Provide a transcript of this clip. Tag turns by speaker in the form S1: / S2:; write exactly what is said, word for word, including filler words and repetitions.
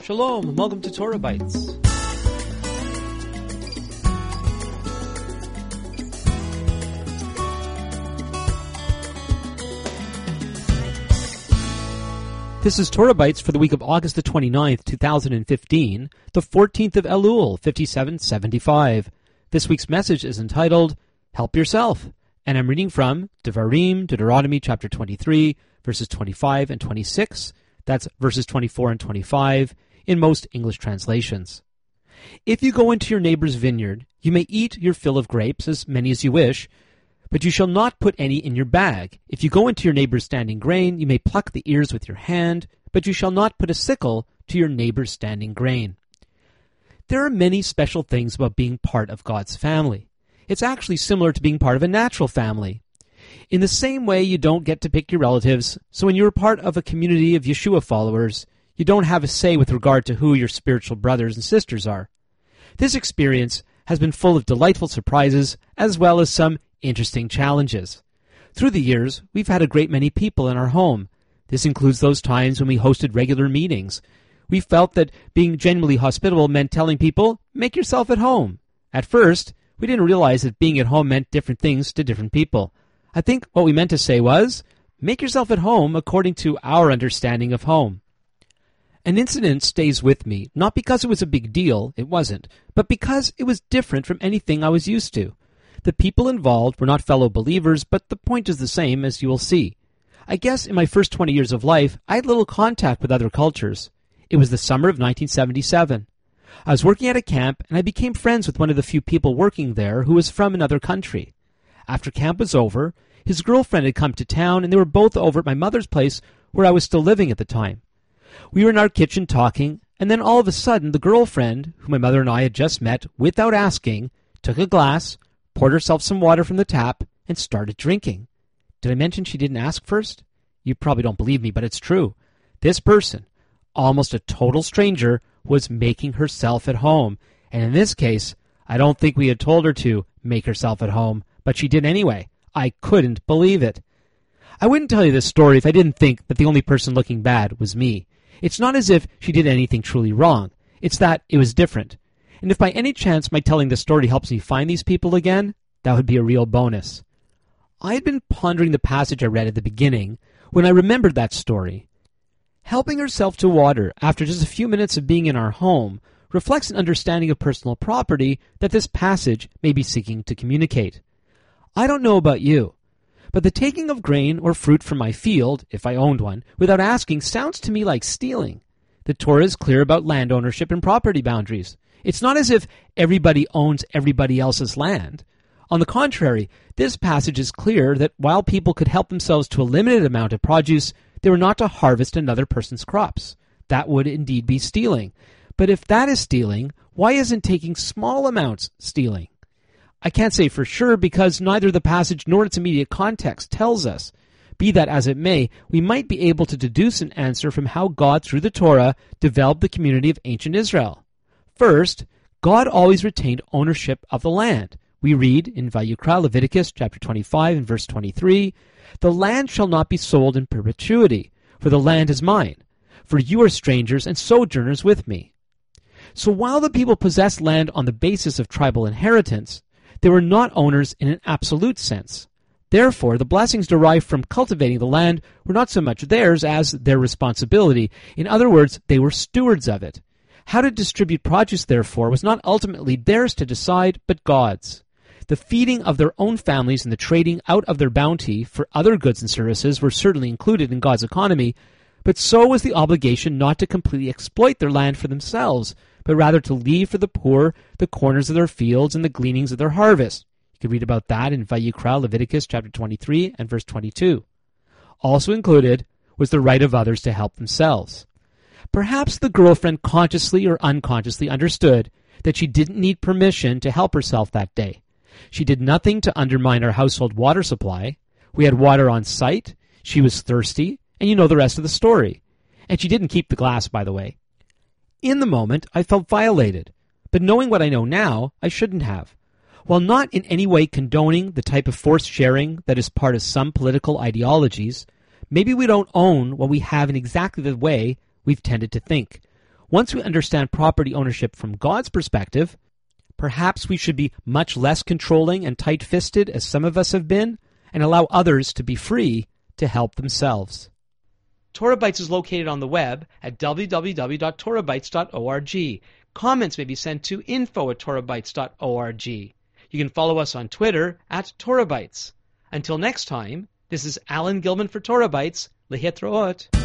S1: Shalom, and welcome to Torah Bites. This is Torah Bites for the week of August the twenty-ninth, two thousand fifteen, the fourteenth of Elul, fifty-seven seventy-five. This week's message is entitled, Help Yourself, and I'm reading from Devarim, Deuteronomy chapter twenty-three, verses twenty-five and twenty-six. That's verses twenty-four and twenty-five in most English translations. If you go into your neighbor's vineyard, you may eat your fill of grapes, as many as you wish, but you shall not put any in your bag. If you go into your neighbor's standing grain, you may pluck the ears with your hand, but you shall not put a sickle to your neighbor's standing grain. There are many special things about being part of God's family. It's actually similar to being part of a natural family. In the same way, you don't get to pick your relatives, so when you're part of a community of Yeshua followers, you don't have a say with regard to who your spiritual brothers and sisters are. This experience has been full of delightful surprises, as well as some interesting challenges. Through the years, we've had a great many people in our home. This includes those times when we hosted regular meetings. We felt that being genuinely hospitable meant telling people, make yourself at home. At first, we didn't realize that being at home meant different things to different people. I think what we meant to say was, make yourself at home according to our understanding of home. An incident stays with me, not because it was a big deal, it wasn't, but because it was different from anything I was used to. The people involved were not fellow believers, but the point is the same, as you will see. I guess in my first twenty years of life, I had little contact with other cultures. It was the summer of nineteen seventy-seven. I was working at a camp, and I became friends with one of the few people working there who was from another country. After camp was over, his girlfriend had come to town, and they were both over at my mother's place, where I was still living at the time. We were in our kitchen talking, and then all of a sudden the girlfriend, who my mother and I had just met, without asking, took a glass, poured herself some water from the tap, and started drinking. Did I mention she didn't ask first? You probably don't believe me, but it's true. This person, almost a total stranger, was making herself at home, and in this case, I don't think we had told her to make herself at home, but she did anyway. I couldn't believe it. I wouldn't tell you this story if I didn't think that the only person looking bad was me. It's not as if she did anything truly wrong. It's that it was different. And if by any chance my telling this story helps me find these people again, that would be a real bonus. I had been pondering the passage I read at the beginning when I remembered that story. Helping herself to water after just a few minutes of being in our home reflects an understanding of personal property that this passage may be seeking to communicate. I don't know about you, but the taking of grain or fruit from my field, if I owned one, without asking sounds to me like stealing. The Torah is clear about land ownership and property boundaries. It's not as if everybody owns everybody else's land. On the contrary, this passage is clear that while people could help themselves to a limited amount of produce, they were not to harvest another person's crops. That would indeed be stealing. But if that is stealing, why isn't taking small amounts stealing? I can't say for sure because neither the passage nor its immediate context tells us. Be that as it may, we might be able to deduce an answer from how God, through the Torah, developed the community of ancient Israel. First, God always retained ownership of the land. We read in Vayikra, Leviticus chapter twenty-five and verse twenty-three, the land shall not be sold in perpetuity, for the land is mine, for you are strangers and sojourners with me. So while the people possessed land on the basis of tribal inheritance, they were not owners in an absolute sense. Therefore, the blessings derived from cultivating the land were not so much theirs as their responsibility. In other words, they were stewards of it. How to distribute produce, therefore, was not ultimately theirs to decide, but God's. The feeding of their own families and the trading out of their bounty for other goods and services were certainly included in God's economy, but so was the obligation not to completely exploit their land for themselves, but rather to leave for the poor the corners of their fields and the gleanings of their harvest. You can read about that in Vayikra, Leviticus chapter twenty-three and verse twenty-two. Also included was the right of others to help themselves. Perhaps the girlfriend consciously or unconsciously understood that she didn't need permission to help herself that day. She did nothing to undermine our household water supply. We had water on site, she was thirsty, and you know the rest of the story. And she didn't keep the glass, by the way. In the moment, I felt violated, but knowing what I know now, I shouldn't have. While not in any way condoning the type of forced sharing that is part of some political ideologies, maybe we don't own what we have in exactly the way we've tended to think. Once we understand property ownership from God's perspective, perhaps we should be much less controlling and tight-fisted as some of us have been, and allow others to be free to help themselves. Torah Bytes is located on the web at w w w dot torah bytes dot org. Comments may be sent to info at torah bytes dot org. You can follow us on Twitter at Torah Bytes. Until next time, this is Alan Gilman for Torah Bytes. Lehitraot.